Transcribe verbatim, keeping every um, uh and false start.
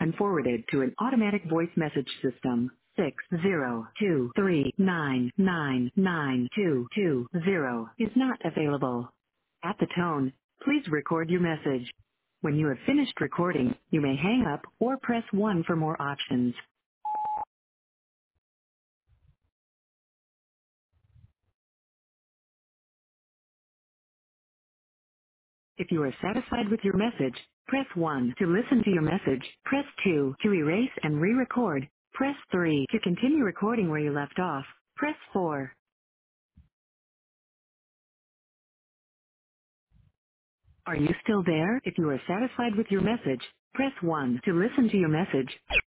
been forwarded to an automatic voice message system. Six zero two three nine nine nine two two zero is not available. At the tone, please record your message. When you have finished recording, you may hang up or press one for more options. If you are satisfied with your message, press one to listen to your message. Press two to erase and re-record. Press three to continue recording where you left off. Press four. Are you still there? If you are satisfied with your message, press one to listen to your message.